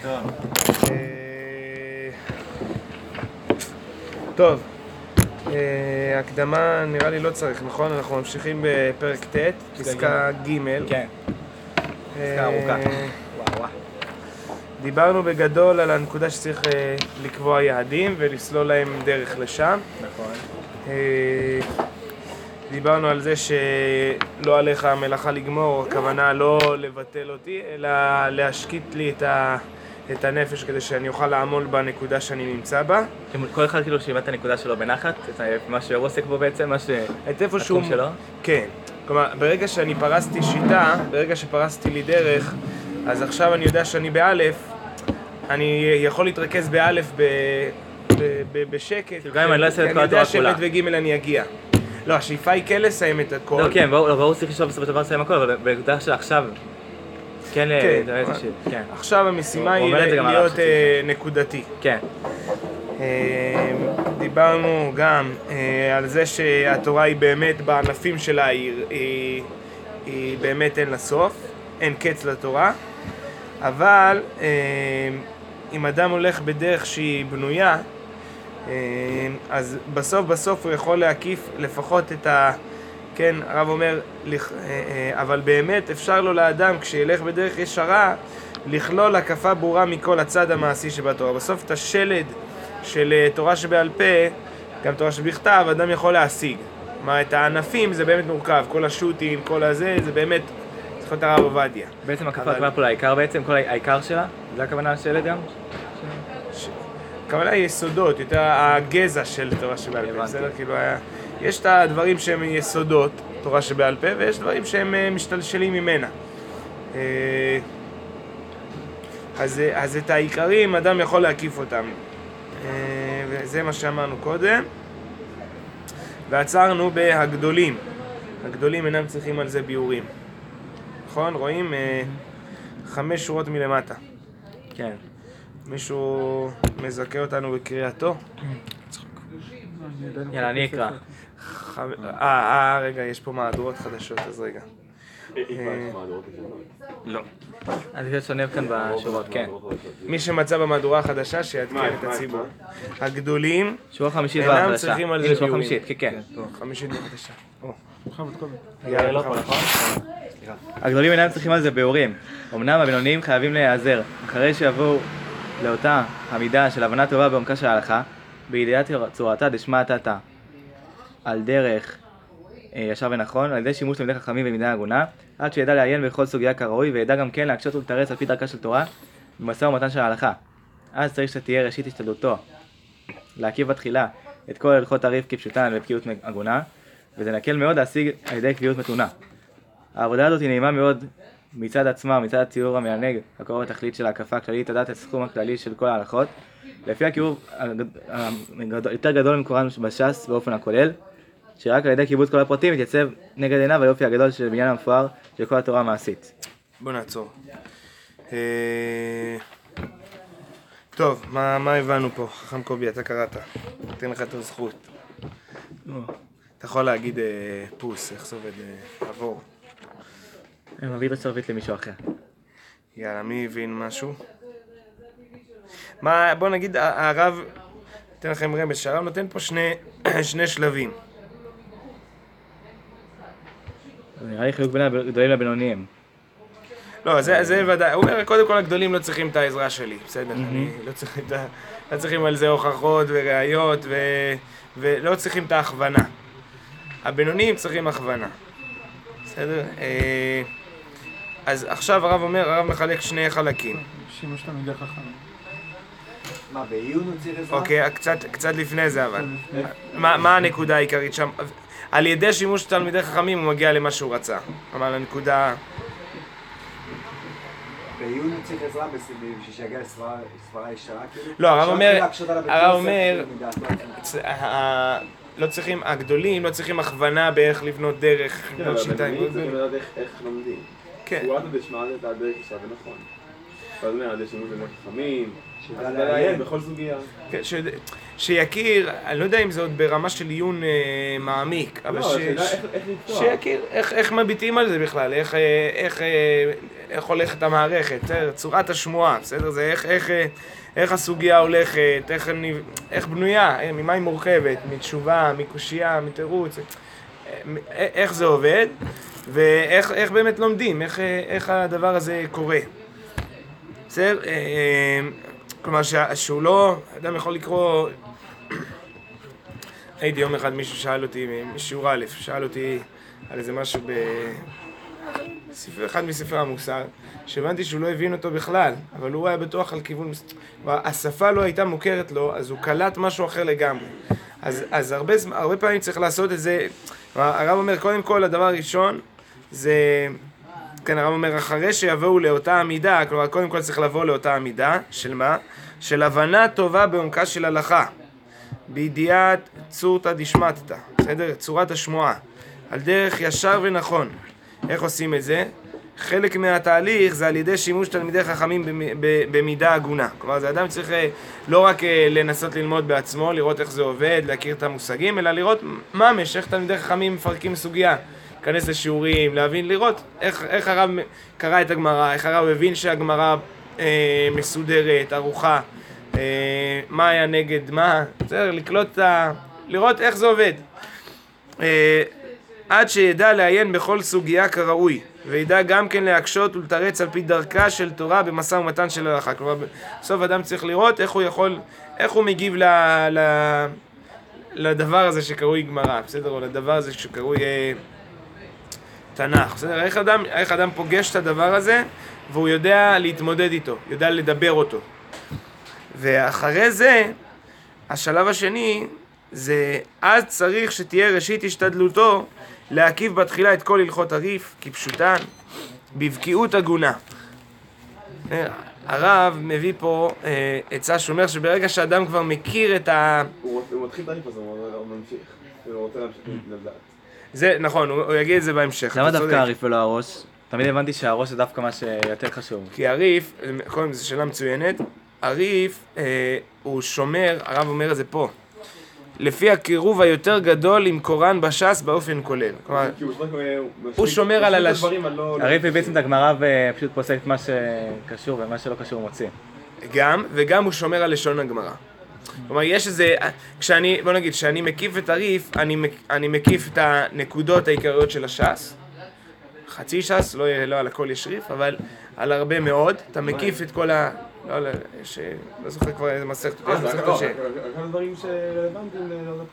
טוב, הקדמה נראה לי לא צריך, נכון? אנחנו ממשיכים בפרק ט', פסקה ג'. כן, פסקה ארוכה. דיברנו בגדול על הנקודה שצריך לקבוע יעדים ולסלול להם דרך לשם. נכון. דיברנו על זה שלא עליך המלאכה לגמור, הכוונה לא לבטל אותי, אלא להשקיט לי את הנפש כדי שאני אוכל לעמול בנקודה שאני נמצא בה. כל אחד כאילו שימת את הנקודה שלו בנחת, מה שהוא עוסק בו בעצם, התחום שלו? כן. כלומר, ברגע שאני פרסתי שיטה, ברגע שפרסתי לי דרך, אז עכשיו אני יודע שאני באלף, אני יכול להתרכז באלף בשקט. גם אם אני לא אעשה את כל התורה כולה. אני יודע שב' וג' אני אגיע. לא, השאיפה היא כן לסיים את הכל. לא, כן, ברור צריך לשאול בסופו של דבר לסיים הכל, אבל בנקודה של עכשיו, כן, עכשיו המשימה היא להיות נקודתי. כן. דיברנו גם על זה שהתורה היא באמת בענפים שלה, היא באמת אין לה סוף, אין קץ לתורה, אבל אם אדם הולך בדרך שהיא בנויה, אז בסוף הוא יכול להקיף לפחות את כן, הרב אומר, אבל באמת אפשר לו לאדם כשילך בדרך ישרה לכלול הקפה ברורה מכל הצד המעשי שבתורה. בסוף את השלד של תורה שבעל פה, גם תורה שבכתב, אדם יכול להשיג. כלומר, את הענפים זה באמת מורכב, כל השוטים, כל הזה, זה באמת צריך להיות הרב עובדיה. בעצם הקפה כבר פה לעיקר בעצם, כל העיקר שלה? זה הכוונה לשלד גם? הכוונה היא יסודות, יותר הגזע של תורה שבעל פה, בסדר? כאילו יש את הדברים שהם יסודות, תורה שבעל פה, ויש דברים שהם משתלשלים ממנה. אז את העיקרים אדם יכול להקיף אותם. וזה מה שאמרנו קודם. ועצרנו בהגדולים. הגדולים אינם צריכים על זה ביורים. נכון? רואים 5 שורות מלמטה. כן. מישהו מזכה אותנו בקריאתו? יאללה, אני אקרא. רגע, יש פה מהדורות חדשות, אז רגע. לא. אני חושב שונב כאן בשורות, כן. מי שמצא במהדורה החדשה, שיעדכן את הציבור. הגדולים שורה חמישית אינם והחדשה. צריכים על זה הנה שורה ביורים. חמישית, כן. חמישית והחדשה. יאללה, לא פה, נכון? הגדולים אינם צריכים על זה ביורים. אמנם הבינוניים חייבים להיעזר. אחרי שיבואו לאותה המידה של הבנה טובה בעומקה של ההלכה, בידיעת צורתה דשמא תתא, על דרך ישר ונכון, על ידי שימוש תלמידי חכמים במידה הגונה, עד שידע לעיין בכל סוגיה כראוי, וידע גם כן להקשות ולתרץ על פי דרכה של תורה, במשא ומתן של ההלכה. אז צריך שתהיה ראשית השתדלותו, להקיף בתחילה את כל הלכות הריב כפשוטן ובקיאות הגונה, וזה נקל מאוד להשיג על ידי קביעות מתונה. העבודה הזאת היא נעימה מאוד מצד עצמה, מצד הציור המענג, הקרוב התכלית של ההקפה הכללית, לדעת את הסכום הכללי של כל ההלכות, לפי הקירוב יותר גדול מקוראן בש"ס באופן הכולל, שרק על ידי קיבוץ כל הפרטים מתייצב נגד עיניו היופי הגדול של בניין המפואר של כל התורה המעשית. בוא נעצור. טוב, מה הבנו פה? חכם קובי, אתה קראת. נותן לך את הזכות. אתה יכול להגיד פוס, איך זה עובד? עבור. אני מביא את השרביט למישהו אחר. יאללה, מי הבין משהו? בוא נגיד, הרב, נותן לכם רמז, שהרב נותן פה שני שלבים. נראה לי חיוק בין הגדולים לבינוניים. לא, זה ודאי. הוא אומר, קודם כל הגדולים לא צריכים את העזרה שלי, בסדר? לא צריכים על זה הוכחות וראיות, ולא צריכים את ההכוונה. הבינוניים צריכים הכוונה. בסדר? אז עכשיו הרב מחלק 2 חלקים. שימוש תלמידי חכם. מה, בעיון הוא צריך עזרה? אוקיי, קצת לפני זה אבל. מה הנקודה העיקרית שם? על ידי שימוש תלמידי חכמים הוא מגיע למה שהוא רצה. כלומר, הנקודה... בעיון הוא צריך עזרה בשביל שיגיע לסברה ישרה כאילו? לא, הרב אומר, לא צריכים, הגדולים לא צריכים הכוונה באיך לבנות דרך, לבנות שיטה. כן, אבל צריך לדעת איך לומדים. כן. הוא ראה דשמע את הדרך עכשיו ונכון. אתה אומר, עד שימוש תלמידי חכמים, אז לעיין בכל סוגיה. שיכיר, אני לא יודע אם זה עוד ברמה של עיון מעמיק, אבל שיכיר איך מביטים על זה בכלל, איך הולכת המערכת, צורת השמועה, בסדר? זה איך הסוגיה הולכת, איך בנויה, ממה היא מורכבת, מתשובה, מקושייה, מתירוץ, איך זה עובד, ואיך באמת לומדים, איך הדבר הזה קורה. בסדר? כלומר שהוא לא, אדם יכול לקרוא, הייתי יום אחד מישהו שאל אותי, משיעור א', שאל אותי על איזה משהו אחד מספרי המוסר, שהבנתי שהוא לא הבין אותו בכלל, אבל הוא היה בטוח על כיוון, השפה לא הייתה מוכרת לו, אז הוא קלט משהו אחר לגמרי. אז הרבה פעמים צריך לעשות את זה, הרב אומר, קודם כל, הדבר הראשון, זה, כן, הרב אומר, אחרי שיבואו לאותה עמידה, כלומר, קודם כל צריך לבוא לאותה עמידה, של מה? של הבנה טובה בעומקה של הלכה, בידיעת צורתא דשמטתא, בסדר? צורת השמועה, על דרך ישר ונכון. איך עושים את זה? חלק מהתהליך זה על ידי שימוש תלמידי חכמים במידה הגונה. כלומר, זה אדם צריך לא רק לנסות ללמוד בעצמו, לראות איך זה עובד, להכיר את המושגים, אלא לראות ממש, איך תלמידי חכמים מפרקים סוגיה. להיכנס לשיעורים, להבין, לראות איך הרב קרא את הגמרא, איך הרב הבין שהגמרא מסודרת, ערוכה, מה היה נגד מה, בסדר, לראות איך זה עובד. עד שידע לעיין בכל סוגיה כראוי, וידע גם כן להקשות ולתרץ על פי דרכה של תורה במשא ומתן של הלכה. כלומר, בסוף אדם צריך לראות איך הוא מגיב לדבר הזה שקרוי גמרא, בסדר, או לדבר הזה שקרוי תנ"ך, בסדר, איך אדם פוגש את הדבר הזה, והוא יודע להתמודד איתו, יודע לדבר אותו. ואחרי זה, השלב השני, זה אז צריך שתהיה ראשית השתדלותו להקיף בתחילה את כל הלכות הריף, כפשוטן, בבקיאות הגונה. הרב מביא פה עצה שאומר שברגע שאדם כבר מכיר את הוא מתחיל את הריף הזה, הוא ממשיך. הוא רוצה להמשיך לדעת. זה נכון, הוא יגיד את זה בהמשך. למה דווקא הריף ולא הראש? תמיד הבנתי שהראש זה דווקא מה שיותר חשוב. כי הריף, קודם זו שאלה מצוינת, הריף הוא שומר, הרב אומר את זה פה, לפי הקירוב היותר גדול עם קוראן בש"ס באופן כולל. כלומר, הוא שומר על הריף היא בעצם את הגמרא ופשוט פוסק את מה שקשור ומה שלא קשור מוציא. וגם הוא שומר על לשון הגמרא. כלומר, יש איזה, בוא נגיד, כשאני מקיף את הריף, אני מקיף את הנקודות העיקריות של הש"ס, חצי ש"ס, לא על הכל יש ריף, אבל על הרבה מאוד, אתה מקיף את כל לא זוכר כבר איזה מסכת, כמה דברים שרלוונטיים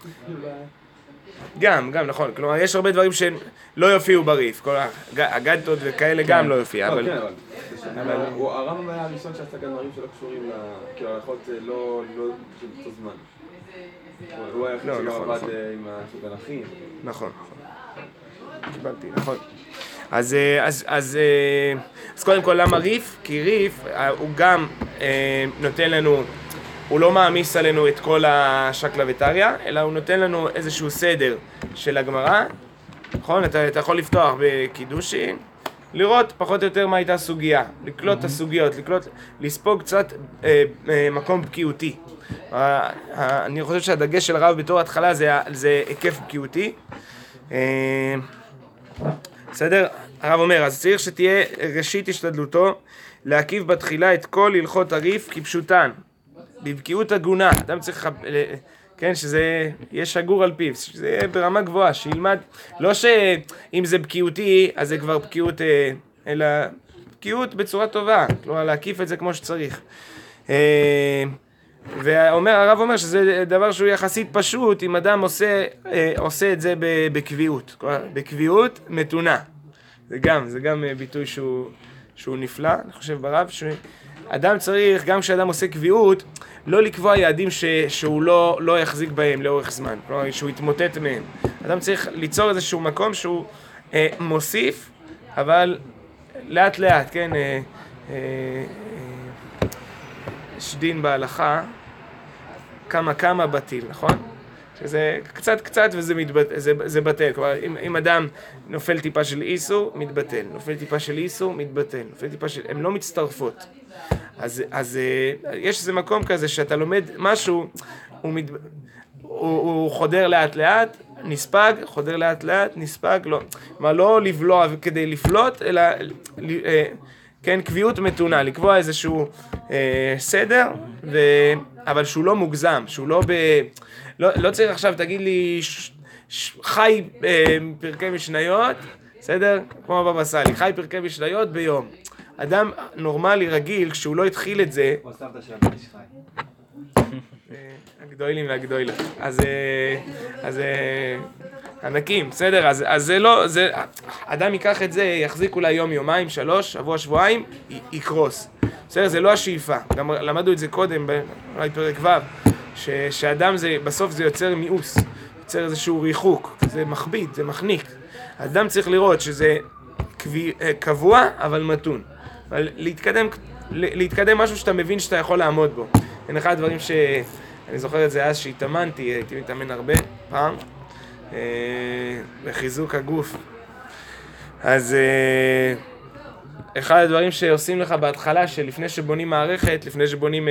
גם, נכון, כלומר יש הרבה דברים שלא יופיעו בריף, כל הגדתות וכאלה גם לא יופיע, אבל הרמב"ם היה הראשון שעשה כאן דברים שלא קשורים כאילו ההלכות לא של אותו זמן. הוא היה הכי שלא עבד עם השוגלחים. נכון, קיבלתי, נכון. אז קודם כל למה ריף? כי ריף הוא גם נותן לנו, הוא לא מעמיס עלינו את כל השקלא וטריא, אלא הוא נותן לנו איזשהו סדר של הגמרא, נכון? אתה יכול לפתוח בקידושין, לראות פחות או יותר מה הייתה סוגיה, לקלוט את הסוגיות, לספוג קצת מקום בקיאותי. אני חושב שהדגש של הרב בתור התחלה זה היקף בקיאותי. בסדר? הרב אומר, אז צריך שתהיה ראשית השתדלותו להקיף בתחילה את כל הלכות הריף כפשוטן, בבקיאות הגונה. אדם צריך, כן, שזה יהיה שגור על פיו, שזה יהיה ברמה גבוהה, שילמד, לא שאם זה בקיאותי, אז זה כבר בקיאות, אלא בקיאות בצורה טובה, כלומר להקיף את זה כמו שצריך. והרב אומר שזה דבר שהוא יחסית פשוט, אם אדם עושה את זה בקביעות, כלומר בקביעות מתונה. זה גם ביטוי שהוא נפלא, אני חושב ברב, שאדם צריך, גם כשאדם עושה קביעות, לא לקבוע יעדים שהוא לא יחזיק בהם לאורך זמן, כלומר שהוא יתמוטט מהם. אדם צריך ליצור איזשהו מקום שהוא מוסיף, אבל לאט לאט, כן, יש דין בהלכה, כמה בטיל, נכון? שזה קצת וזה בטל. כלומר, אם אדם נופל טיפה של איסור, מתבטל. נופל טיפה של איסור, מתבטל. נופל טיפה של... הן לא מצטרפות. אז יש איזה מקום כזה שאתה לומד משהו, הוא חודר לאט לאט, נספג, חודר לאט לאט, נספג, לא. כלומר, לא לבלוע כדי לפלוט, אלא, כן, קביעות מתונה, לקבוע איזשהו סדר, אבל שהוא לא מוגזם, שהוא לא לא צריך עכשיו, תגיד לי, חי פרקי משניות, בסדר? כמו בבא סאלי, חי פרקי משניות ביום. אדם נורמלי, רגיל, כשהוא לא התחיל את זה... או סבתא של הבן איש חי. הגדולים והגדולים. אז ענקים, בסדר? אז זה לא... אדם ייקח את זה, יחזיק אולי יום, יומיים, 3, שבוע, שבועיים, יקרוס. בסדר? זה לא השאיפה. גם למדו את זה קודם, אולי פרק ו', שאדם זה, בסוף זה יוצר מיאוס, יוצר איזשהו ריחוק, זה מכביד, זה מחניק. האדם צריך לראות שזה קבוע, אבל מתון. אבל להתקדם משהו שאתה מבין שאתה יכול לעמוד בו. אין אחד הדברים אני זוכר את זה אז שהתאמנתי, הייתי מתאמן הרבה פעם, בחיזוק הגוף. אז אחד הדברים שעושים לך בהתחלה, שלפני שבונים מערכת, לפני שבונים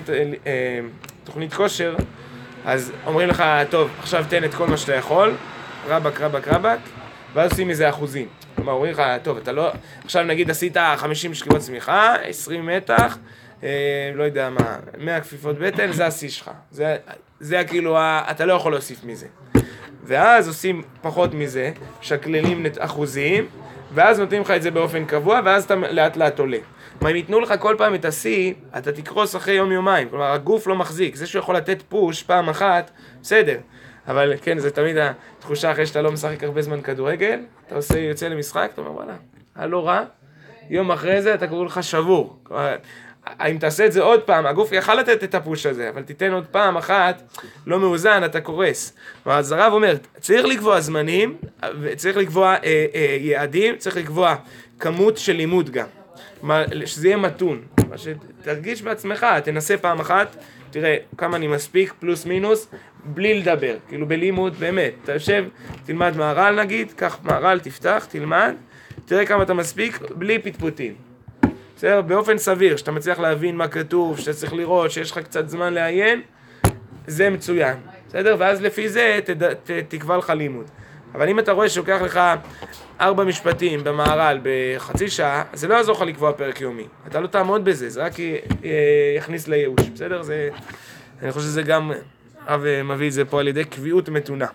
תוכנית כושר, אז אומרים לך, טוב, עכשיו תן את כל מה שאתה יכול, רבק, רבק, רבק, ואז עושים מזה אחוזים. כלומר, אומרים לך, טוב, אתה לא... עכשיו נגיד עשית 50 שכיבות צמיחה, 20 מתח, לא יודע מה, 100 כפיפות בטן, זה השיא שלך. זה כאילו, אתה לא יכול להוסיף מזה. ואז עושים פחות מזה, שקללים אחוזים, ואז נותנים לך את זה באופן קבוע, ואז אתה לאט לאט עולה. אם ייתנו לך כל פעם את השיא, אתה תקרוס אחרי יום-יומיים. כלומר, הגוף לא מחזיק. זה שהוא יכול לתת פוש פעם אחת, בסדר. אבל כן, זה תמיד התחושה אחרי שאתה לא משחק הרבה זמן כדורגל, אתה יוצא למשחק, אתה אומר, וואלה, לא רע. יום אחרי זה אתה קורא לך שבור. כלומר, אם תעשה את זה עוד פעם, הגוף יכל לתת את הפוש הזה, אבל תיתן עוד פעם אחת, לא מאוזן, אתה קורס. אז הרב אומר, צריך לקבוע זמנים, צריך לקבוע יעדים, צריך לקבוע כמות של לימוד גם. שזה יהיה מתון. שתרגיש בעצמך, תנסה פעם אחת, תראה כמה אני מספיק, פלוס מינוס, בלי לדבר, כאילו בלימוד, באמת. אתה יושב, תלמד מהר"ל נגיד, קח מהר"ל, תפתח, תלמד, תראה כמה אתה מספיק, בלי פטפוטים. בסדר? באופן סביר, שאתה מצליח להבין מה כתוב, שאתה צריך לראות, שיש לך קצת זמן לעיין, זה מצוין. בסדר? ואז לפי זה תקבע לך לימוד. אבל אם אתה רואה שלוקח לך 4 משפטים במהר"ל בחצי שעה, זה לא יעזור לך לקבוע פרק יומי. אתה לא תעמוד בזה, זה רק יכניס לייאוש. בסדר? אני חושב שזה גם, הרב מביא את זה פה על ידי קביעות מתונה.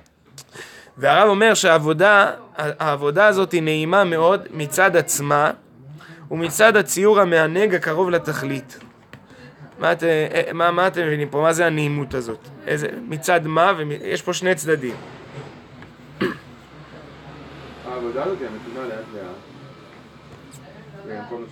והרב אומר שהעבודה הזאת היא נעימה מאוד מצד עצמה, ומצד הציור המענג הקרוב לתכלית. מה אתם מבינים פה? מה זה הנעימות הזאת? מצד מה? ויש פה שני צדדים. העבודה הזאת היא המתונה לאט לאט. וגם כל מה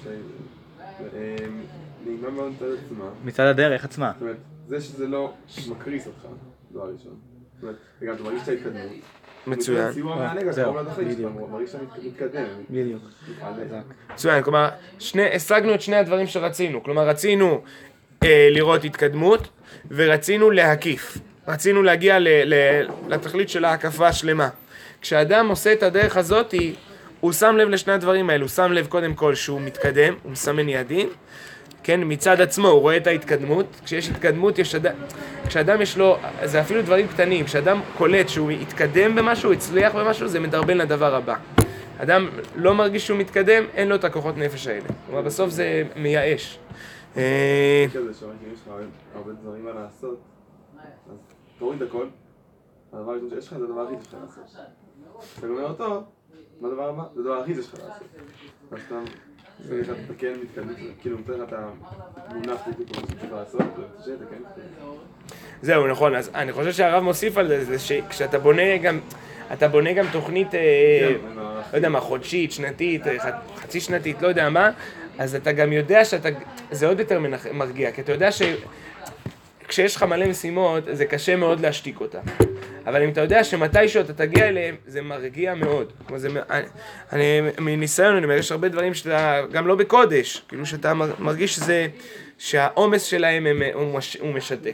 נעימה מאוד מצד עצמה. מצד הדרך עצמה. זאת אומרת, זה שזה לא מקריס אותך, דבר ראשון. זאת אומרת, וגם אתה מרגיש את ההתקדמות. מצוין. ציור המענג הקרוב לתכלית, שאתה מרגיש שאתה מתקדם. בדיוק. מצוין, כלומר, השגנו את שני הדברים שרצינו. כלומר, רצינו לראות התקדמות, ורצינו להקיף. רצינו להגיע לתכלית של ההקפה השלמה. כשאדם עושה את הדרך הזאת, הוא שם לב לשני הדברים האלו. הוא שם לב קודם כל שהוא מתקדם, הוא מסמן יעדים. כן, מצד עצמו, הוא רואה את ההתקדמות. כשיש התקדמות, כשאדם יש לו, זה אפילו דברים קטנים. כשאדם קולט שהוא יתקדם במשהו, הוא הצליח במשהו, זה מדרבן לדבר הבא. אדם לא מרגיש שהוא מתקדם, אין לו את הכוחות נפש האלה. אבל בסוף זה מייאש. כזה שאומרים שיש לך הרבה דברים מה לעשות, אז תוריד הכל, הדבר הראשון שיש לך זה הדבר הכי שלך לעשות. אתה גומר אותו, מה הדבר הבא? זה הדבר הכי שלך לעשות. אז אתה כן מתקדם, כאילו נותן לך את המונח בדיוק מה שצריך לעשות, שאתה כן מתקדם. זהו, נכון, אז אני חושב שהרב מוסיף על זה, שכשאתה בונה גם תוכנית, לא יודע מה, חודשית, שנתית, חצי שנתית, לא יודע מה, אז אתה גם יודע זה עוד יותר מרגיע, כי אתה יודע שכשיש לך מלא משימות, זה קשה מאוד להשתיק אותה. אבל אם אתה יודע שמתישהו אתה תגיע אליהם, זה מרגיע מאוד. מניסיון, אני אומר, יש הרבה דברים שאתה, גם לא בקודש, כאילו שאתה מרגיש שהעומס שלהם הוא משתק.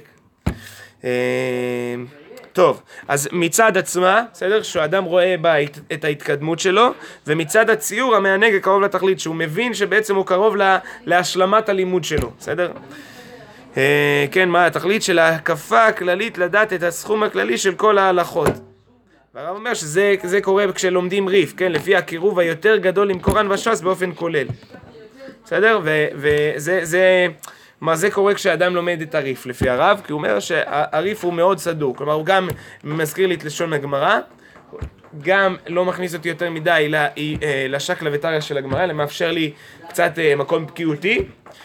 טוב, אז מצד עצמה, בסדר? שהאדם רואה בה את ההתקדמות שלו, ומצד הציור המענג הקרוב לתכלית, שהוא מבין שבעצם הוא קרוב להשלמת הלימוד שלו, בסדר? כן, מה התכלית של ההקפה הכללית לדעת את הסכום הכללי של כל ההלכות. והרב אומר שזה קורה כשלומדים ריף, כן, לפי הקירוב היותר גדול עם קוראן וש"ס באופן כולל. בסדר? זה קורה כשאדם לומד את הריף לפי הרב, כי הוא אומר שהריף הוא מאוד סדור, כלומר הוא גם מזכיר לי את לשון הגמרא, גם לא מכניס אותי יותר מדי לשקלא וטריא של הגמרא, אלא מאפשר לי קצת מקום בקיאותי,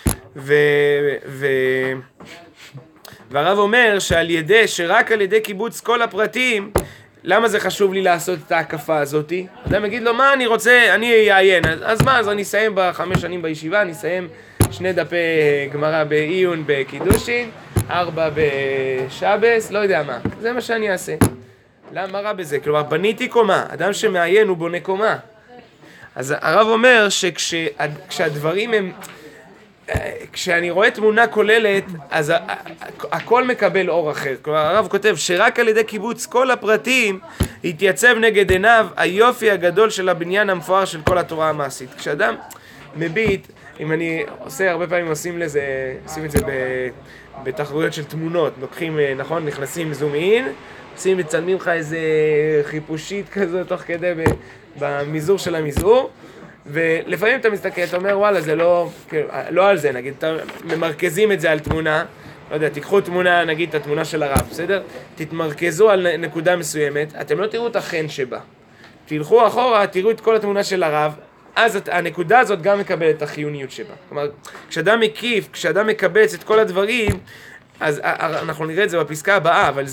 והרב אומר שרק על ידי קיבוץ כל הפרטים, למה זה חשוב לי לעשות את ההקפה הזאת? אדם יגיד לו, מה אני רוצה, אני אעיין, אז מה, אז אני אסיים 5 שנים בישיבה, אני אסיים 2 דפי גמרא בעיון בקידושין, 4 בשבס, לא יודע מה, זה מה שאני אעשה. למה רע בזה? כלומר, בניתי קומה, אדם שמעיין הוא בונה קומה. אז הרב אומר שכשהדברים הם, כשאני רואה תמונה כוללת, אז הכל מקבל אור אחר. כלומר, הרב כותב שרק על ידי קיבוץ כל הפרטים יתייצב נגד עיניו היופי הגדול של הבניין המפואר של כל התורה המעשית. כשאדם מביט, אם אני עושה, הרבה פעמים עושים את זה בתחרויות של תמונות, לוקחים, נכון, נכנסים זום אין, מצלמים לך איזה חיפושית כזו תוך כדי במזעור של המזעור, ולפעמים אתה מסתכל, אתה אומר וואלה זה לא על זה, נגיד, ממרכזים את זה על תמונה, לא יודע, תיקחו תמונה, נגיד את התמונה של הרב, בסדר? תתמרכזו על נקודה מסוימת, אתם לא תראו את החן שבה, תלכו אחורה, תראו את כל התמונה של הרב, אז הנקודה הזאת גם מקבלת את החיוניות שבה. כלומר, כשאדם מקיף, כשאדם מקבץ את כל הדברים, אז אנחנו נראה את זה בפסקה הבאה, אבל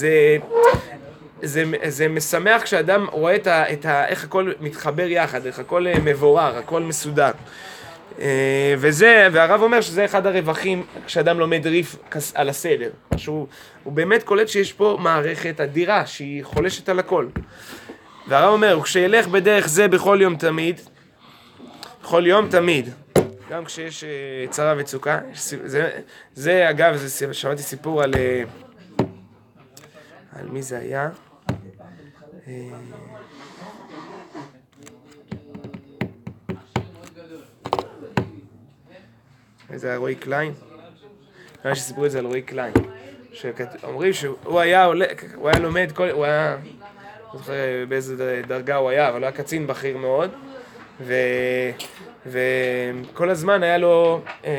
זה משמח כשאדם רואה איך הכל מתחבר יחד, איך הכל מבורר, הכל מסודר. והרב אומר שזה אחד הרווחים כשאדם לומד ריף על הסדר. שהוא באמת קולט שיש פה מערכת אדירה שהיא חולשת על הכל. והרב אומר, כשילך בדרך זה בכל יום תמיד, בכל יום תמיד, גם כשיש צרה וצוקה, זה אגב, שמעתי סיפור על מי זה היה? זה היה רועי קליין? אני שסיפרו את זה על רועי קליין, שאומרים שהוא היה לומד, הוא היה, לא זוכר באיזה דרגה הוא היה, אבל הוא היה קצין בכיר מאוד, וכל הזמן היה לו,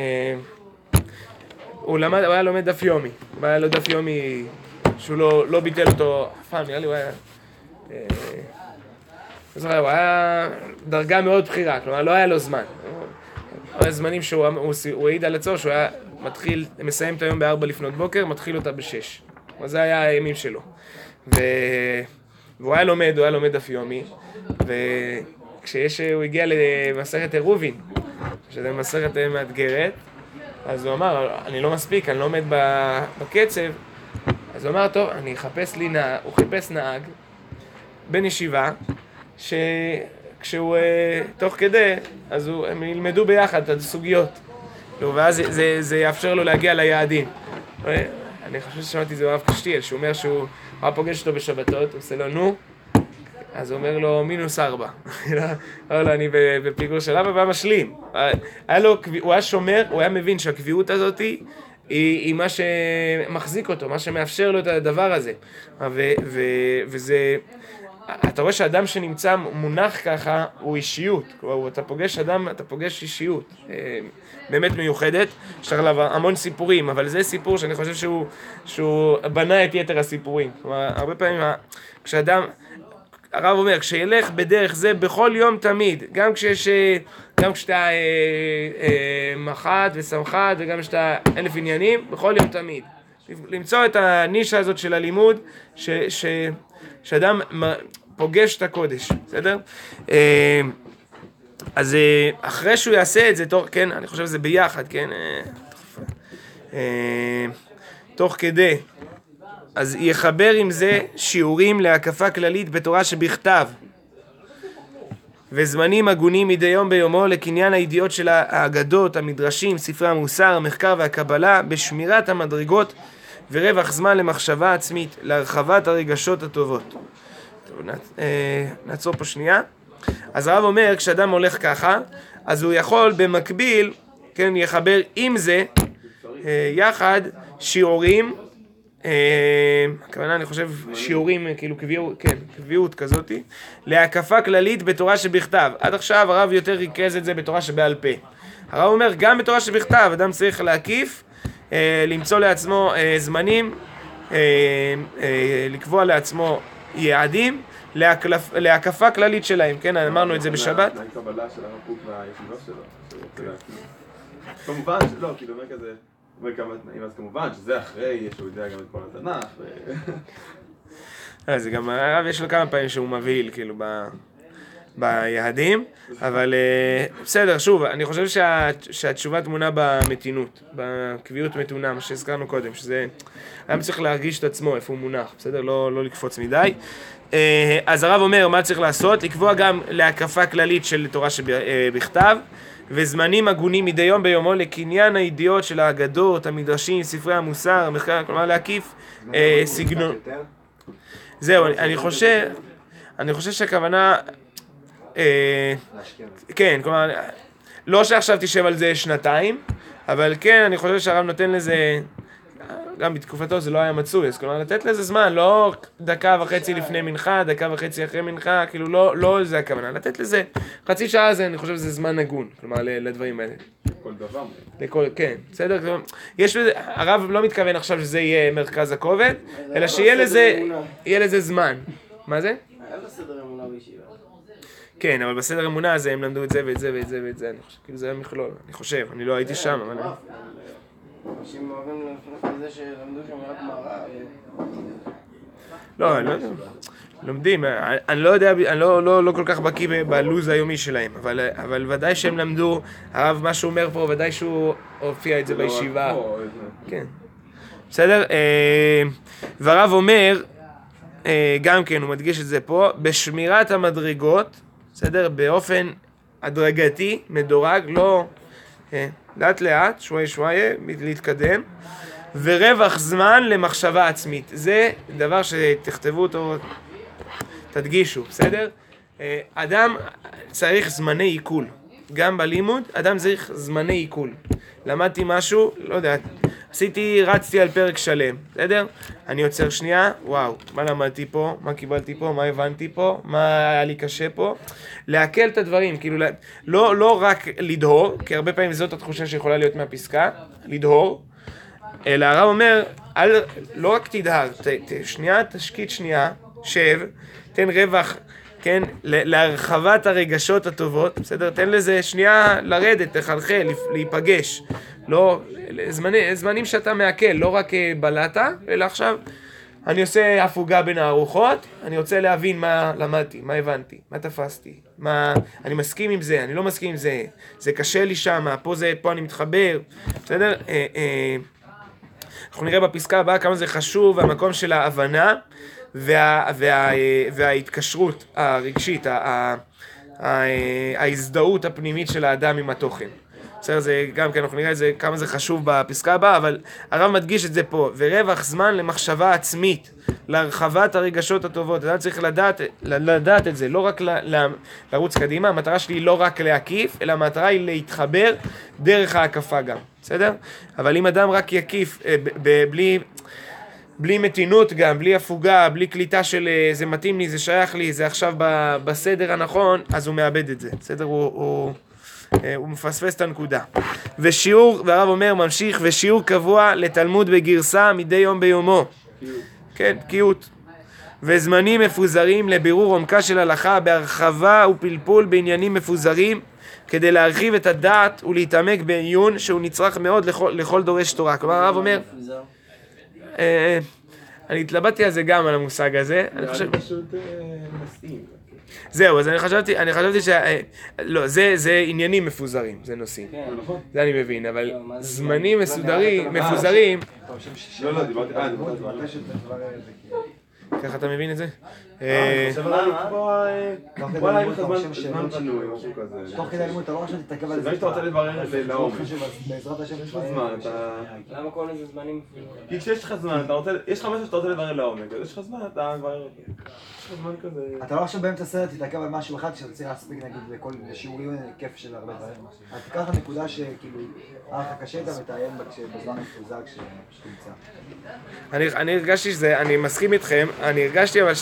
הוא היה לומד דף יומי, היה לו דף יומי שהוא לא ביטל אותו אף פעם, נראה לי הוא היה, הוא היה דרגה מאוד בחירה, כלומר לא היה לו זמן, היה זמנים שהוא העיד על עצמו שהוא היה מסיים את היום ב4 לפנות בוקר, מתחיל אותה ב6, אז זה היה הימים שלו, והוא היה לומד דף יומי, כשהוא הגיע למסכת עירובין, שזה מסכת מאתגרת, אז הוא אמר, אני לא מספיק, אני לא עומד בקצב, אז הוא אמר, טוב, אני אחפש לי נהג, הוא חיפש נהג, בן ישיבה, שכשהוא תוך כדי, אז הם ילמדו ביחד את הסוגיות, ואז זה יאפשר לו להגיע ליעדים. אני חושב ששמעתי את זה ברב קשתיאל, שהוא אומר שהוא פוגש אותו בשבתות, הוא עושה לו נו, אז הוא אומר לו -4. לא, אני בפיגור של אבא, והוא משלים. הוא היה שומר, הוא היה מבין שהקביעות הזאת היא מה שמחזיק אותו, מה שמאפשר לו את הדבר הזה. וזה, אתה רואה שאדם שנמצא מונח ככה הוא אישיות. כלומר, אתה פוגש אדם, אתה פוגש אישיות באמת מיוחדת. יש עליו המון סיפורים, אבל זה סיפור שאני חושב שהוא בנה את יתר הסיפורים. כלומר, הרבה פעמים כשאדם, הרב אומר, כשילך בדרך זה בכל יום תמיד, גם כשאתה מחת ושמחת וגם כשאתה 1000 עניינים, בכל יום תמיד. למצוא את הנישה הזאת של הלימוד, שאדם פוגש את הקודש, בסדר? אז אחרי שהוא יעשה את זה, כן, אני חושב שזה ביחד, כן? תוך כדי. אז יחבר עם זה שיעורים להקפה כללית בתורה שבכתב וזמנים הגונים מדי יום ביומו לקניין הידיעות של האגדות, המדרשים, ספרי המוסר, המחקר והקבלה בשמירת המדרגות ורווח זמן למחשבה עצמית, להרחבת הרגשות הטובות. טוב, נעצור פה שנייה. אז הרב אומר, כשאדם הולך ככה, אז הוא יכול במקביל, כן, יחבר עם זה יחד שיעורים, הכוונה אני חושב שיעורים כאילו קביעות כזאת, להקפה כללית בתורה שבכתב. עד עכשיו הרב יותר ריכז את זה בתורה שבעל פה. הרב אומר גם בתורה שבכתב אדם צריך להקיף, למצוא לעצמו זמנים, לקבוע לעצמו יעדים, להקפה כללית שלהם, כן, אמרנו את זה בשבת. מה הקבלה של הרב קוק והישיבה שלו? כמובן שלא, כאילו אומר כזה, אומר כמה תנאים, אז כמובן שזה אחרי שהוא יודע גם את כל התנ"ך. זה גם הרב יש לו כמה פעמים שהוא מבהיל כאילו ביעדים, אבל בסדר, שוב, אני חושב שהתשובה תמונה במתינות, בקביעות מתונה, מה שהזכרנו קודם, שזה היה צריך להרגיש את עצמו איפה הוא מונח, בסדר? לא לקפוץ מדי. אז הרב אומר מה צריך לעשות, לקבוע גם להקפה כללית של תורה שבכתב, וזמנים הגונים מדי יום ביומו לקניין הידיעות של האגדות, המדרשים, ספרי המוסר, המחקר, כלומר להקיף סגנון. זהו, אני חושב שהכוונה, כן, כלומר, לא שעכשיו תשב על זה שנתיים, אבל כן, אני חושב שהרב נותן לזה, גם בתקופתו זה לא היה מצוי, אז כלומר, לתת לזה זמן, לא דקה וחצי לפני מנחה, דקה וחצי אחרי מנחה, כאילו לא זה הכוונה, לתת לזה חצי שעה זה, אני חושב שזה זמן הגון, כלומר, לדברים האלה. כל דבר. כן, בסדר? יש לזה, הרב לא מתכוון עכשיו שזה יהיה מרכז הכובד, אלא שיהיה לזה זמן. מה זה? היה בסדר אמונה בישיבה. כן, אבל בסדר אמונה הזה הם למדו את זה ואת זה ואת זה ואת זה, אני חושב, כאילו זה היה מכלול, אני חושב, אני לא הייתי שם, אבל... אנשים אוהבים לפנות לזה שלמדו שם רק מערה. לא, אני לא יודע. לומדים, אני לא יודע, אני לא כל כך בקיא בלוז היומי שלהם, אבל ודאי שהם למדו, הרב מה שהוא אומר פה, ודאי שהוא הופיע את זה בישיבה. כן. בסדר? והרב אומר, גם כן, הוא מדגיש את זה פה, בשמירת המדרגות, בסדר? באופן הדרגתי, מדורג, לא לאט לאט, שוואי, להתקדם, ורווח זמן למחשבה עצמית. זה דבר שתכתבו אותו, תדגישו, בסדר? אדם צריך זמני עיכול. גם בלימוד, אדם צריך זמני עיכול. למדתי משהו, לא יודע, רצתי על פרק שלם, בסדר? אני עוצר שנייה, וואו, מה למדתי פה, מה קיבלתי פה, מה הבנתי פה, מה היה לי קשה פה. להקל את הדברים, כאילו, לא רק לדהור, כי הרבה פעמים זאת התחושה שיכולה להיות מהפסקה, לדהור, אלא הרב אומר, לא רק תדהר, שנייה, תשקיט שנייה, שב, תן רווח, כן, להרחבת הרגשות הטובות, בסדר? תן לזה שנייה לרדת, לחלחל, להיפגש. לא, זמנים שאתה מעכל, לא רק בלטה, אלא עכשיו אני עושה הפוגה בין הארוחות, אני רוצה להבין מה למדתי, מה הבנתי, מה תפסתי, אני מסכים עם זה, אני לא מסכים עם זה, זה קשה לי שם, פה אני מתחבר, בסדר? אנחנו נראה בפסקה הבאה כמה זה חשוב, המקום של ההבנה וההתקשרות הרגשית, ההזדהות הפנימית של האדם עם התוכן. בסדר, זה גם כן, אנחנו נראה את זה, כמה זה חשוב בפסקה הבאה, אבל הרב מדגיש את זה פה, ורווח זמן למחשבה עצמית, להרחבת הרגשות הטובות. אתה צריך לדעת את זה, לא רק לרוץ קדימה, המטרה שלי היא לא רק להקיף, אלא המטרה היא להתחבר דרך ההקפה גם, בסדר? אבל אם אדם רק יקיף בלי מתינות גם, בלי הפוגה, בלי קליטה של זה מתאים לי, זה שייך לי, זה עכשיו בסדר הנכון, אז הוא מאבד את זה, בסדר? הוא מפספס את הנקודה. ושיעור, והרב אומר, ממשיך, ושיעור קבוע לתלמוד בגרסה מדי יום ביומו. כן, בקיאות. וזמנים מפוזרים לבירור עומקה של הלכה בהרחבה ופלפול בעניינים מפוזרים, כדי להרחיב את הדעת ולהתעמק בעיון שהוא נצרך מאוד לכל דורש תורה. כלומר, הרב אומר, אני התלבטתי על זה גם, על המושג הזה. אני חושב... זהו, אז אני חשבתי לא, זה עניינים מפוזרים, זה נושאים. זה אני מבין, אבל זמנים מפוזרים... לא, דיברתי. ככה אתה מבין את זה? בוא נעים לך זמן פנוי, משהו כזה. תוך כדי הלימוד אתה לא עכשיו תתעכב על זה. שאתה רוצה לברר את זה לעומק. בעזרת השם יש לך זמן, למה כל איזה זמנים? כי כשיש לך זמן, יש לך משהו שאתה רוצה לברר לעומק, אז יש לך זמן, אתה מברר אותו. יש לך זמן כזה... אתה לא עכשיו באמצע הסרט תתעכב על משהו אחד שאתה צריך להספיק נגיד לכל שיעורים כיף של הרבה דברים. אז תיקח את הנקודה שכאילו לך קשה איתה ותעיין בה בזמן מפוזר כשתמצא. אני הרגשתי שזה, אני מסכים איתכם, אני הרגשתי אבל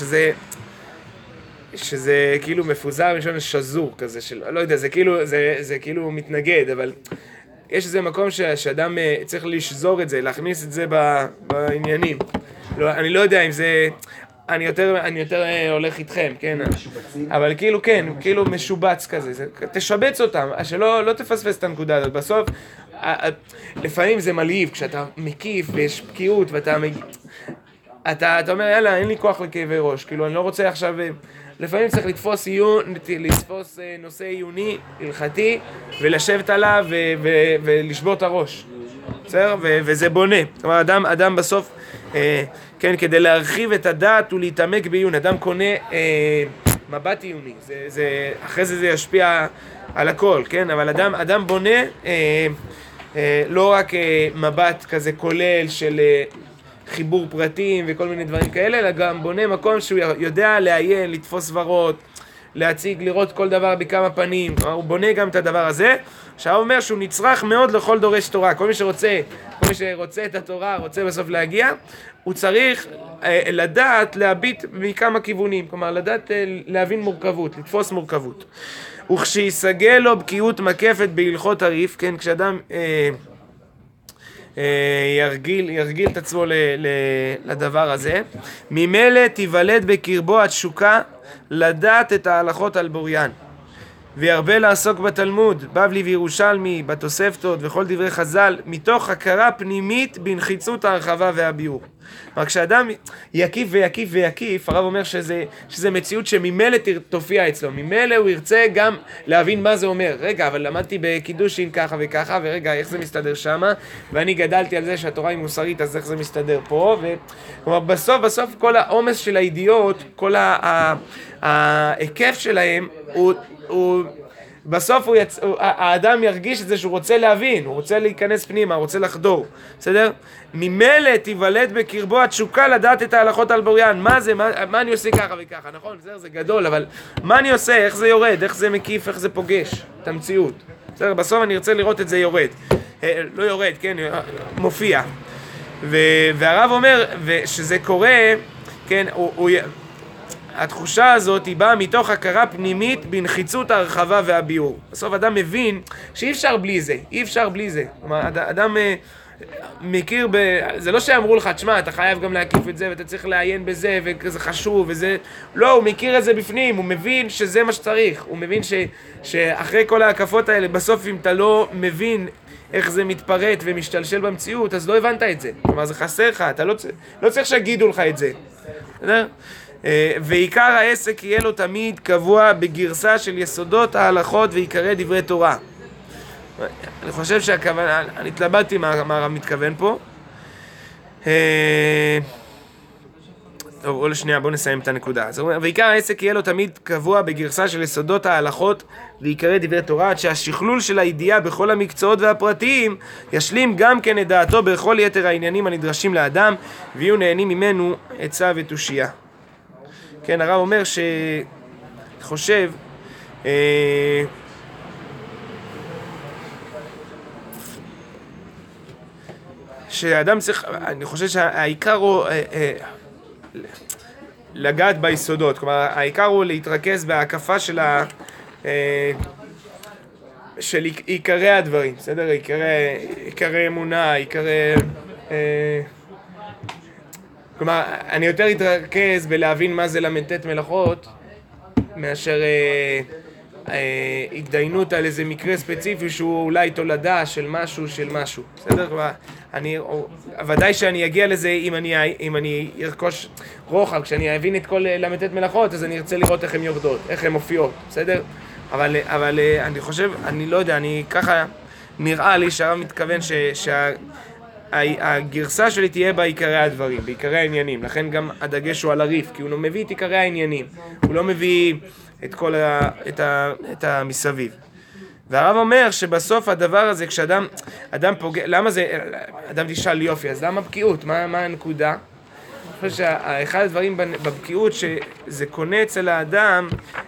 שזה כאילו מפוזר, משהו שזור כזה של, לא יודע, זה כאילו מתנגד, אבל יש איזה מקום שאדם צריך לשזור את זה, להכניס את זה בעניינים. לא, אני לא יודע אם זה, אני יותר הולך איתכם, כן? אבל כאילו כן, כאילו משובץ כזה, תשבץ אותם, שלא תפספס את הנקודה הזאת. בסוף, לפעמים זה מלהיב, כשאתה מקיף ויש בקיאות ואתה אתה אומר, יאללה, אין לי כוח לכאבי ראש, כאילו אני לא רוצה עכשיו, לפעמים צריך לתפוס נושא עיוני, הלכתי, ולשבת עליו ולשבור את הראש. בסדר? וזה בונה. כלומר, אדם בסוף, כן, כדי להרחיב את הדעת ולהתעמק בעיון, אדם קונה מבט עיוני. אחרי זה ישפיע על הכל, כן? אבל אדם בונה לא רק מבט כזה כולל של חיבור פרטים וכל מיני דברים כאלה, אלא גם בונה מקום שהוא יודע לעיין, לתפוס סברות, להציג, לראות כל דבר בכמה פנים. הוא בונה גם את הדבר הזה. עכשיו הוא אומר שהוא נצרך מאוד לכל דורש תורה. כל מי שרוצה את התורה, רוצה בסוף להגיע, הוא צריך לדעת להביט מכמה כיוונים. כלומר, לדעת להבין מורכבות, לתפוס מורכבות. וכשיסגל לו בקיאות מקפת בהלכות הריף, כן, כשאדם ירגיל את עצמו לדבר הזה, ממילא תיוולד בקרבו התשוקה לדעת את ההלכות על בוריין, וירבה לעסוק בתלמוד, בבלי וירושלמי, בתוספתות וכל דברי חז"ל, מתוך הכרה פנימית בנחיצות ההרחבה והביאור. רק כשאדם יקיף ויקיף ויקיף, הרב אומר שזה מציאות שממילא תופיע אצלו, ממילא הוא ירצה גם להבין מה זה אומר. רגע, אבל למדתי בקידושין ככה וככה, ורגע, איך זה מסתדר שמה, ואני גדלתי על זה שהתורה היא מוסרית, אז איך זה מסתדר פה, כלומר, בסוף כל העומס של הידיעות, כל ההיקף שלהם, בסוף האדם ירגיש את זה שהוא רוצה להבין, הוא רוצה להיכנס פנימה, הוא רוצה לחדור, בסדר? ממילא תיוולד בקרבו התשוקה לדעת את ההלכות על בוריין. מה זה? מה אני עושה ככה וככה? נכון, זה גדול, אבל מה אני עושה? איך זה יורד? איך זה מקיף? איך זה פוגש? את המציאות. בסדר? בסוף אני רוצה לראות את זה יורד. לא יורד, כן? מופיע. והרב אומר, שזה קורה, כן, התחושה הזאת היא באה מתוך הכרה פנימית בנחיצות ההרחבה והביאור. בסוף אדם מבין שאי אפשר בלי זה, אי אפשר בלי זה. כלומר, אדם מכיר זה לא שאמרו לך, תשמע, אתה חייב גם להקיף את זה ואתה צריך לעיין בזה וזה חשוב וזה... לא, הוא מכיר את זה בפנים, הוא מבין שזה מה שצריך. הוא מבין שאחרי כל ההקפות האלה, בסוף אם אתה לא מבין איך זה מתפרט ומשתלשל במציאות, אז לא הבנת את זה. כלומר, זה חסר לך, אתה לא צריך שיגידו לך את זה. בסדר? ועיקר העסק יהיה לו תמיד קבוע בגרסה של יסודות ההלכות ועיקרי דברי תורה. אני חושב שהכוונה, אני התלבטתי מה הרב מתכוון פה. טוב, עוד שנייה, בואו נסיים את הנקודה. אז הוא אומר, ועיקר העסק יהיה לו תמיד קבוע בגרסה של יסודות ההלכות ועיקרי דברי תורה, עד שהשכלול של הידיעה בכל המקצועות והפרטים ישלים גם כן את דעתו בכל יתר העניינים הנדרשים לאדם, ויהיו נהנים ממנו עצה ותושייה. כן, הרב אומר חושב, שהאדם צריך, אני חושב שהעיקר הוא לגעת ביסודות, כלומר העיקר הוא להתרכז בהקפה של עיקרי הדברים, בסדר? עיקרי אמונה, עיקרי... כלומר, אני יותר אתרכז בלהבין מה זה למתת מלאכות, מאשר התדיינות על איזה מקרה ספציפי שהוא אולי תולדה של משהו, בסדר? כלומר, ודאי שאני אגיע לזה אם אני ארכוש רוחב, כשאני אבין את כל למתת מלאכות, אז אני ארצה לראות איך הן יורדות, איך הן מופיעות, בסדר? אבל אני חושב, אני לא יודע, ככה נראה לי שהרב מתכוון הגרסה שלי תהיה בעיקרי הדברים, בעיקרי העניינים, לכן גם הדגש הוא על הריף, כי הוא לא מביא את עיקרי העניינים, הוא לא מביא את כל את המסביב. והרב אומר שבסוף הדבר הזה, כשאדם פוגע, למה זה, אדם תשאל יופי, אז למה בקיאות? מה הנקודה? אני חושב שאחד הדברים בבקיאות שזה קונה אצל האדם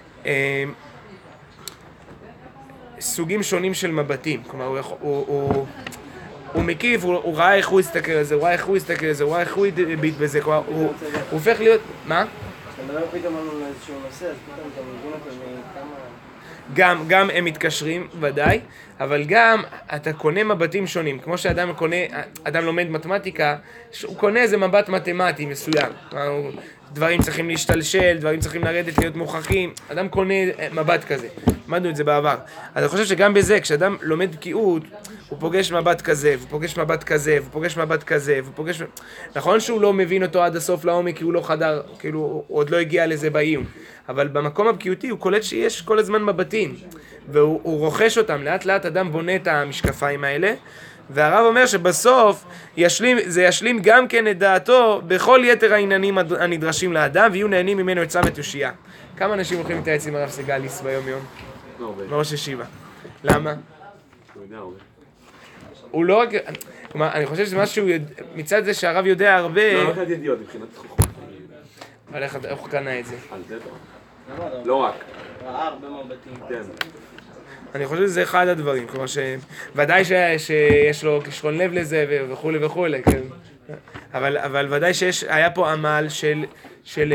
סוגים שונים של מבטים, כלומר הוא מקיף, הוא ראה איך הוא הסתכל על זה, הוא ראה איך הוא הסתכל על זה, הוא ראה איך הוא הביט בזה, כלומר הוא הופך להיות, מה? אתה מדבר פתאום על איזשהו נושא, אז פתאום אתה מבין אותו מכמה... גם הם מתקשרים, ודאי, אבל גם אתה קונה מבטים שונים, כמו שאדם קונה, אדם לומד מתמטיקה, הוא קונה איזה מבט מתמטי מסוים, דברים צריכים להשתלשל, דברים צריכים לרדת להיות מוכחים, אדם קונה מבט כזה, למדנו את זה בעבר. אז אני חושב שגם בזה, כשאדם לומד בקיאות, הוא פוגש מבט כזה, הוא פוגש מבט כזה, הוא פוגש מבט כזה, הוא פוגש... נכון שהוא לא מבין אותו עד הסוף לעומק, כי הוא לא חדר, כאילו הוא עוד לא הגיע לזה בעיון, אבל במקום הבקיאותי הוא קולט שיש כל הזמן מבטים, והוא רוכש אותם, לאט לאט אדם בונה את המשקפיים האלה, והרב אומר שבסוף זה ישלים גם כן את דעתו בכל יתר העניינים הנדרשים לאדם, ויהיו נהנים ממנו עצה ותושייה. כמה אנשים הולכים להתייעץ עם הרב סגליס ביום יום? לא הרבה. בראש ישיבה. למה? הוא יודע הרבה. הוא לא רק... כלומר, אני חושב שזה משהו... מצד זה שהרב יודע הרבה... לא, מבחינת ידיעות, מבחינת חוכמה. אבל איך הוא קנה את זה? על זה טוב. לא רק. ראה הרבה מבטים. כן. אני חושב שזה אחד הדברים, כלומר ודאי שיש לו כשרון לב לזה וכולי וכולי, כן? אבל ודאי היה פה עמל של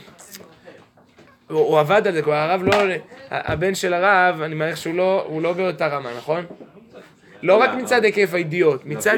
הוא עבד על זה, כלומר הרב לא, הבן של הרב, אני מעריך שהוא לא באותה רמה, נכון? לא רק מצד היקף הידיעות, מצד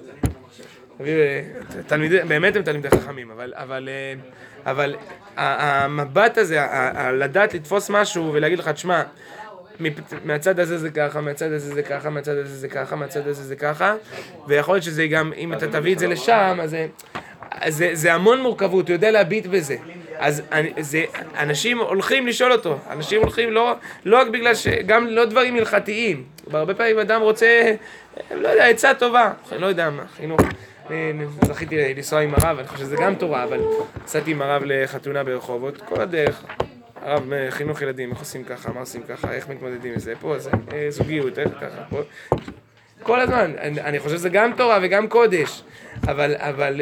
באמת הם תלמידי חכמים, אבל המבט הזה, לדעת לתפוס משהו ולהגיד לך, תשמע, מהצד הזה זה ככה, מהצד הזה זה ככה, מהצד הזה זה ככה, מהצד הזה זה ככה, ויכול להיות שזה גם, אם אתה תביא את זה לשם, אז זה המון מורכבות, הוא יודע להביט בזה. אז אנשים הולכים לשאול אותו, אנשים הולכים לא רק בגלל שגם לא דברים הלכתיים, בהרבה פעמים אדם רוצה, לא יודע, עצה טובה, לא יודע מה, חינוך. זכיתי לנסוע עם הרב, אני חושב שזה גם תורה, אבל נסעתי עם הרב לחתונה ברחובות, כל הדרך. הרב, חינוך ילדים, איך עושים ככה, מה עושים ככה, איך מתמודדים עם זה, פה זה זוגיות, איך ככה, פה. כל הזמן, אני חושב שזה גם תורה וגם קודש, אבל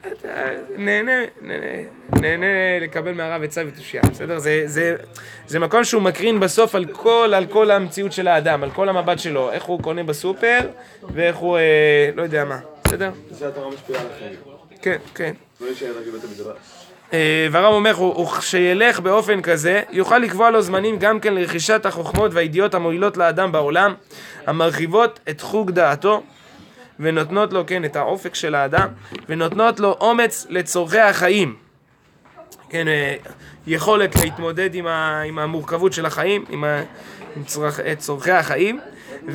נהנה לקבל מהרב עצה ותושייה, בסדר? זה מקום שהוא מקרין בסוף על כל המציאות של האדם, על כל המבט שלו, איך הוא קונה בסופר, ואיך הוא, לא יודע מה, בסדר? זה התורה משפיעה על החיים. כן, כן. לא ישאר רק בבית המדרש. והרב אומר, שילך באופן כזה, יוכל לקבוע לו זמנים גם כן לרכישת החוכמות והידיעות המועילות לאדם בעולם, המרחיבות את חוג דעתו, ונותנות לו, כן, את האופק של האדם, ונותנות לו אומץ לצורכי החיים. כן, יכולת להתמודד עם המורכבות של החיים, עם צורכי החיים. מה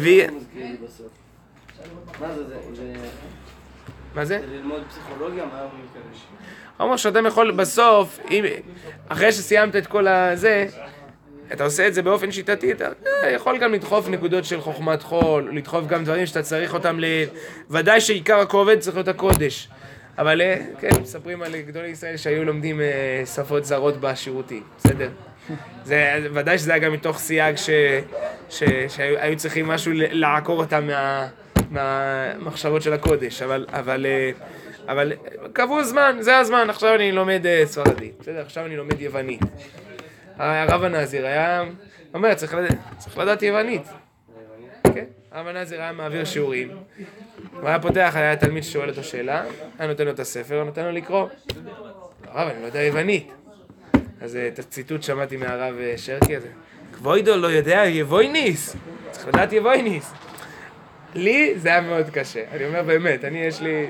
זה? זה ללמוד פסיכולוגיה? מה הוא מתכוון? אומר שאדם יכול בסוף, אחרי שסיימת את כל הזה, אתה עושה את זה באופן שיטתי, אתה יכול גם לדחוף נקודות של חוכמת חול, לדחוף גם דברים שאתה צריך אותם ודאי שעיקר הכובד צריך להיות הקודש. אבל כן, מספרים על גדולי ישראל שהיו לומדים שפות זרות בשירותים, בסדר? ודאי שזה היה גם מתוך סייג שהיו צריכים משהו לעקור אותם מהמחשבות של הקודש, אבל קבעו זמן, זה הזמן, עכשיו אני לומד ספרדית, בסדר? עכשיו אני לומד יוונית. הרב הנזיר היה אומר, צריך לדעת יוונית. כן? הרב הנזיר היה מעביר שיעורים. הוא היה פותח, היה תלמיד ששואל אותו שאלה, היה נותן לו את הספר, הוא נותן לו לקרוא. הרב, אני לא יודע יוונית. אז את הציטוט שמעתי מהרב שרקי הזה. כבוידו לא יודע יבויניס. צריך לדעת יבויניס. לי זה היה מאוד קשה. אני אומר באמת, יש לי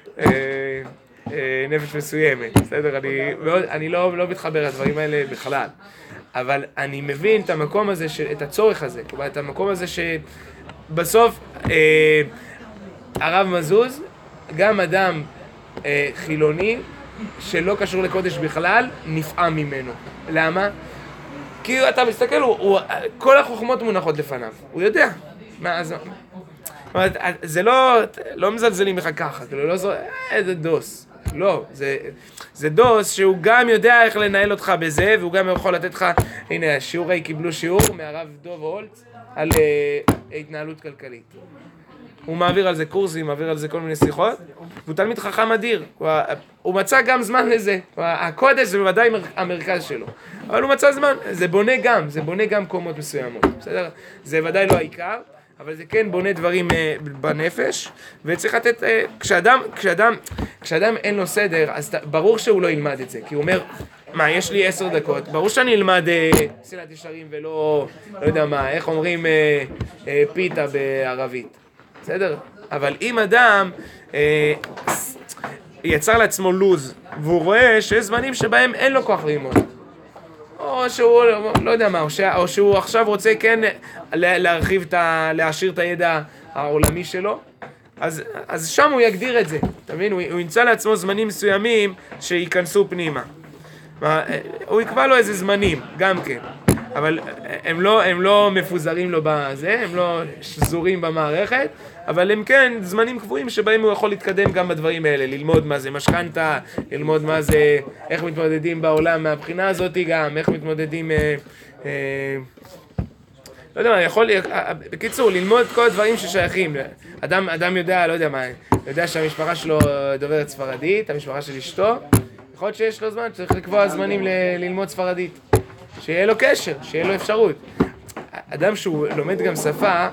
נפש מסוימת, בסדר? אני לא מתחבר לדברים האלה בכלל. אבל אני מבין את המקום הזה, את הצורך הזה, כלומר, את המקום הזה שבסוף הרב מזוז, גם אדם חילוני שלא קשור לקודש בכלל, נפעם ממנו. למה? כי אתה מסתכל, כל החוכמות מונחות לפניו, הוא יודע. אומרת, זה לא מזלזלים לך ככה, כאילו לא זו, איזה דוס. לא, זה דוס שהוא גם יודע איך לנהל אותך בזה, והוא גם יכול לתת לך, הנה, שיעורי קיבלו שיעור מהרב דוב הולץ על התנהלות כלכלית. הוא מעביר על זה קורסים, מעביר על זה כל מיני שיחות, והוא תלמיד חכם אדיר. הוא מצא גם זמן לזה. הקודש זה בוודאי המרכז שלו. אבל הוא מצא זמן, זה בונה גם קומות מסוימות. בסדר? זה ודאי לא העיקר, אבל זה כן בונה דברים בנפש, וצריך לתת, כשאדם אין לו סדר, אז ברור שהוא לא ילמד את זה, כי הוא אומר, מה, יש לי 10 דקות, ברור שאני אלמד סילת ישרים ולא, לא יודע מה, איך אומרים פיתה בערבית. בסדר? אבל אם אדם יצר לעצמו לוז, והוא רואה שיש זמנים שבהם אין לו כוח ללמוד, או שהוא, לא יודע מה, או שהוא עכשיו רוצה כן להעשיר את הידע העולמי שלו, אז שם הוא יגדיר את זה, אתה מבין? הוא ימצא לעצמו זמנים מסוימים שייכנסו פנימה. הוא יקבע לו איזה זמנים, גם כן. אבל הם לא מפוזרים לו בזה, הם לא שזורים במערכת, אבל הם כן זמנים קבועים שבהם הוא יכול להתקדם גם בדברים האלה, ללמוד מה זה משכנתה, ללמוד מה זה, איך מתמודדים בעולם מהבחינה הזאת גם, איך מתמודדים, לא יודע מה, יכול, בקיצור, ללמוד כל הדברים ששייכים. אדם יודע, לא יודע מה, יודע שהמשפחה שלו דוברת ספרדית, המשפחה של אשתו, יכול להיות שיש לו זמן, צריך לקבוע זמנים ללמוד ספרדית. שיהיה לו קשר, שיהיה לו אפשרות. אדם שהוא לומד גם שפה,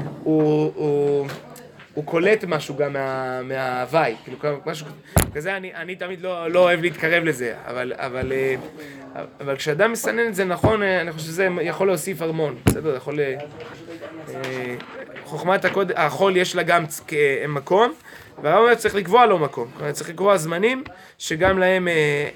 הוא קולט משהו גם מההוואי, כאילו משהו כזה, אני תמיד לא אוהב להתקרב לזה, אבל כשאדם מסנן את זה נכון, אני חושב שזה יכול להוסיף הרמון, בסדר? יכול... חוכמת החול יש לה גם מקום, והרב אומר צריך לקבוע לו מקום, צריך לקבוע זמנים שגם להם...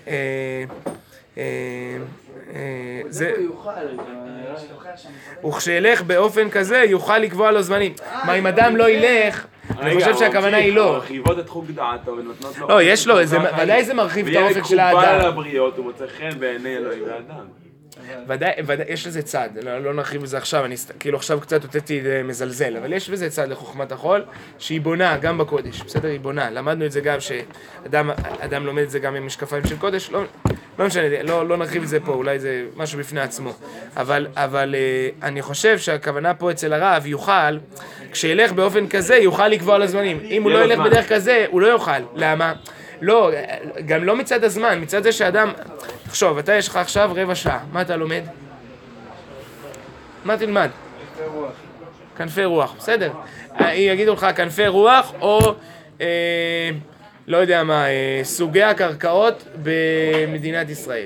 וכשילך באופן כזה יוכל לקבוע לו זמנים. מה אם אדם לא ילך, אני חושב שהכוונה היא לא. מרחיבות את חוק דעתו ונותנות לו... לא, יש לו, ודאי זה מרחיב את האופק של האדם. וילד קובל לבריות, הוא מוצא חן בעיני אלוהים ואדם. ודאי, יש לזה צד, לא נרחיב בזה עכשיו, אני כאילו עכשיו קצת הוצאתי מזלזל, אבל יש בזה צד לחוכמת החול, שהיא בונה גם בקודש, בסדר? היא בונה, למדנו את זה גם שאדם לומד את זה גם עם משקפיים של קודש, לא משנה, לא נרחיב את זה פה, אולי זה משהו בפני עצמו, אבל אני חושב שהכוונה פה אצל הרב יוכל, כשילך באופן כזה, יוכל לקבוע לזמנים, אם הוא לא ילך בדרך כזה, הוא לא יוכל, למה? לא, גם לא מצד הזמן, מצד זה שאדם, תחשוב, אתה יש לך עכשיו רבע שעה, מה אתה לומד? מה תלמד? כנפי רוח, בסדר. יגידו לך כנפי רוח או, לא יודע מה, סוגי הקרקעות במדינת ישראל.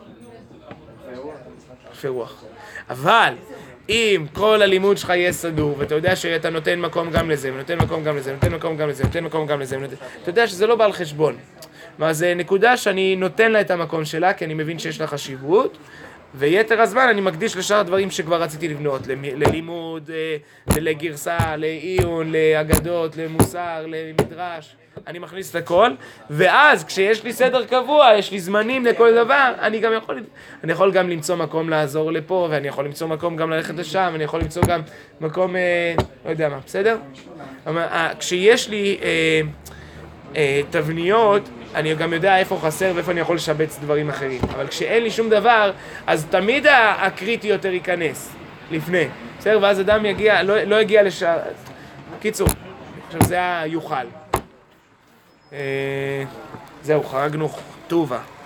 כנפי רוח. אבל אם כל הלימוד שלך יהיה סדור, ואתה יודע שאתה נותן מקום גם לזה, ונותן מקום גם לזה, ונותן מקום גם לזה, ונותן מקום גם לזה, אתה יודע שזה לא בא על חשבון. אז נקודה שאני נותן לה את המקום שלה, כי אני מבין שיש לה חשיבות, ויתר הזמן אני מקדיש לשאר הדברים שכבר רציתי לבנות, ללימוד, לגרסה, לעיון, לאגדות, למוסר, למדרש, אני מכניס את הכל, ואז כשיש לי סדר קבוע, יש לי זמנים לכל דבר, אני יכול גם למצוא מקום לעזור לפה, ואני יכול למצוא מקום גם ללכת לשם, ואני יכול למצוא גם מקום, לא יודע מה, בסדר? כשיש לי תבניות, אני גם יודע איפה חסר ואיפה אני יכול לשבץ דברים אחרים. אבל כשאין לי שום דבר, אז תמיד הקריטי יותר ייכנס לפני. בסדר? ואז אדם לא יגיע לשער... קיצור, עכשיו זה היוכל. זהו, חרגנו טובה.